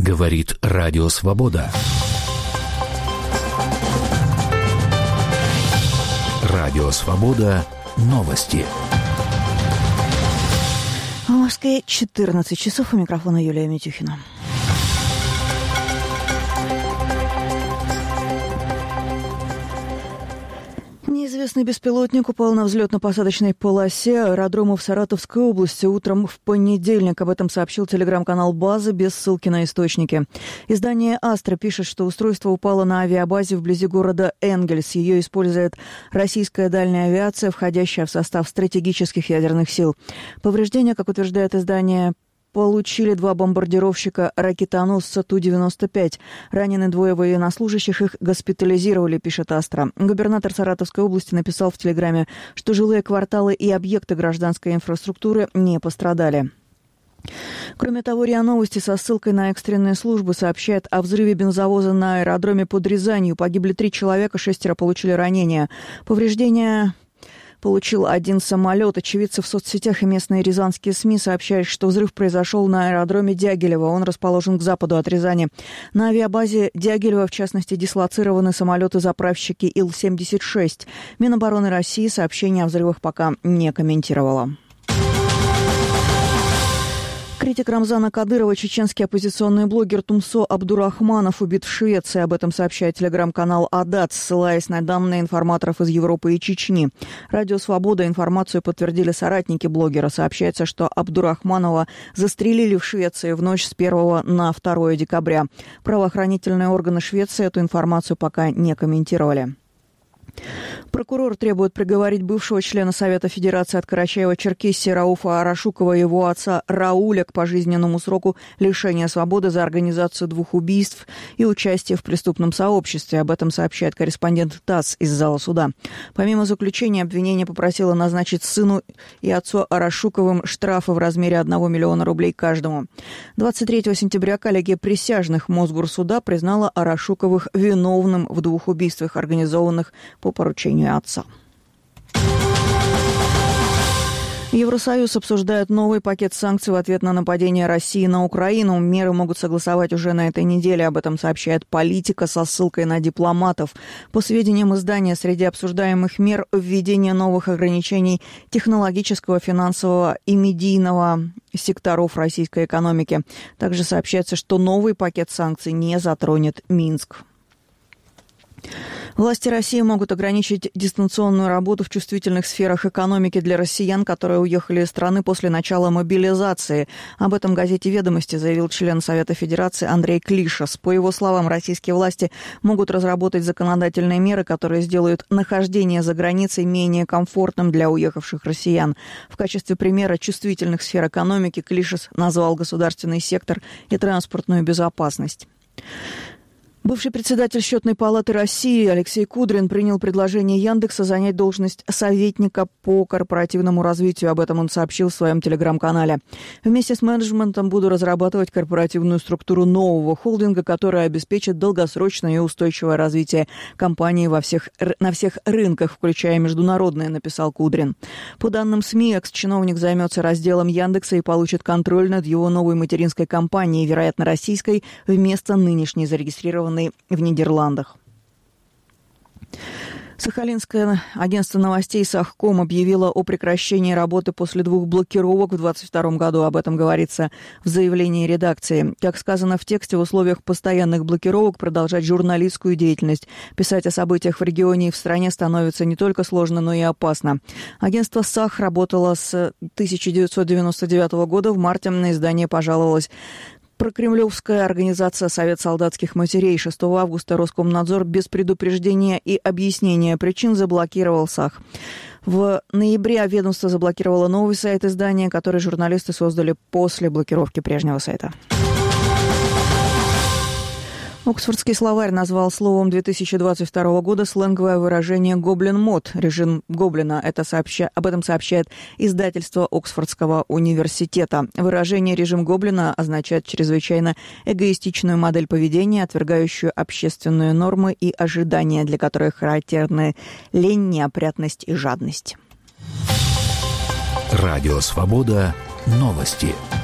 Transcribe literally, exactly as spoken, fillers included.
Говорит Радио Свобода. Радио Свобода. Новости. В Москве четырнадцать часов. У микрофона Юлия Митюхина. Неизвестный беспилотник упал на взлетно-посадочной полосе аэродрома в Саратовской области утром в понедельник. Об этом сообщил телеграм-канал «База» без ссылки на источники. Издание «Астра» пишет, что устройство упало на авиабазе вблизи города Энгельс. Ее использует российская дальняя авиация, входящая в состав стратегических ядерных сил. Повреждения, как утверждает издание, получили два бомбардировщика ракетоносца Ту девяносто пять. Ранены двое военнослужащих, их госпитализировали, пишет «Астра». Губернатор Саратовской области написал в телеграме, что жилые кварталы и объекты гражданской инфраструктуры не пострадали. Кроме того, РИА Новости со ссылкой на экстренные службы сообщает о взрыве бензовоза на аэродроме под Рязанью. Погибли три человека, шестеро получили ранения. Повреждения получил один самолет. Очевидцы в соцсетях и местные рязанские СМИ сообщают, что взрыв произошел на аэродроме Дягилево. Он расположен к западу от Рязани. На авиабазе Дягилево, в частности, дислоцированы самолеты-заправщики Ил семьдесят шесть. Минобороны России сообщение о взрывах пока не комментировало. Критик Рамзана Кадырова, чеченский оппозиционный блогер Тумсо Абдурахманов убит в Швеции. Об этом сообщает телеграм-канал «Адат», ссылаясь на данные информаторов из Европы и Чечни. Радио «Свобода» информацию подтвердили соратники блогера. Сообщается, что Абдурахманова застрелили в Швеции в ночь с первого на второе декабря. Правоохранительные органы Швеции эту информацию пока не комментировали. Прокурор требует приговорить бывшего члена Совета Федерации от Карачаева-Черкесии Рауфа Арашукова и его отца Рауля к пожизненному сроку лишения свободы за организацию двух убийств и участие в преступном сообществе. Об этом сообщает корреспондент ТАСС из зала суда. Помимо заключения, обвинение попросило назначить сыну и отцу Арашуковым штрафы в размере одного миллиона рублей каждому. двадцать третьего сентября коллегия присяжных Мосгорсуда признала Арашуковых виновным в двух убийствах, организованных по поручению отца. Евросоюз обсуждает новый пакет санкций в ответ на нападение России на Украину. Меры могут согласовать уже на этой неделе. Об этом сообщает «Политика» со ссылкой на дипломатов. По сведениям издания, среди обсуждаемых мер введение новых ограничений технологического, финансового и медийного секторов российской экономики. Также сообщается, что новый пакет санкций не затронет Минск. Власти России могут ограничить дистанционную работу в чувствительных сферах экономики для россиян, которые уехали из страны после начала мобилизации. Об этом газете «Ведомости» заявил член Совета Федерации Андрей Клишес. По его словам, российские власти могут разработать законодательные меры, которые сделают нахождение за границей менее комфортным для уехавших россиян. В качестве примера чувствительных сфер экономики Клишес назвал государственный сектор и транспортную безопасность. Бывший председатель Счетной палаты России Алексей Кудрин принял предложение Яндекса занять должность советника по корпоративному развитию. Об этом он сообщил в своем телеграм-канале. Вместе с менеджментом буду разрабатывать корпоративную структуру нового холдинга, которая обеспечит долгосрочное и устойчивое развитие компании во всех, на всех рынках, включая международные, написал Кудрин. По данным СМИ, экс-чиновник займется разделом Яндекса и получит контроль над его новой материнской компанией, вероятно, российской, вместо нынешней зарегистрированной в Нидерландах. Сахалинское агентство новостей «Сахком» объявило о прекращении работы после двух блокировок в двадцать втором году. Об этом говорится в заявлении редакции. Как сказано в тексте, в условиях постоянных блокировок продолжать журналистскую деятельность, писать о событиях в регионе и в стране становится не только сложно, но и опасно. Агентство «Сах» работало с тысяча девятьсот девяносто девятого года. В марте на издание пожаловалось прокремлевская организация «Совет солдатских матерей». шестого августа Роскомнадзор без предупреждения и объяснения причин заблокировал САХ. В ноябре ведомство заблокировало новый сайт издания, который журналисты создали после блокировки прежнего сайта. Оксфордский словарь назвал словом две тысячи двадцать второго года сленговое выражение «гоблин-мод», режим гоблина. Это сообща... Об этом сообщает издательство Оксфордского университета. Выражение «режим гоблина» означает чрезвычайно эгоистичную модель поведения, отвергающую общественные нормы и ожидания, для которых характерны лень, неопрятность и жадность. Радио «Свобода». Новости.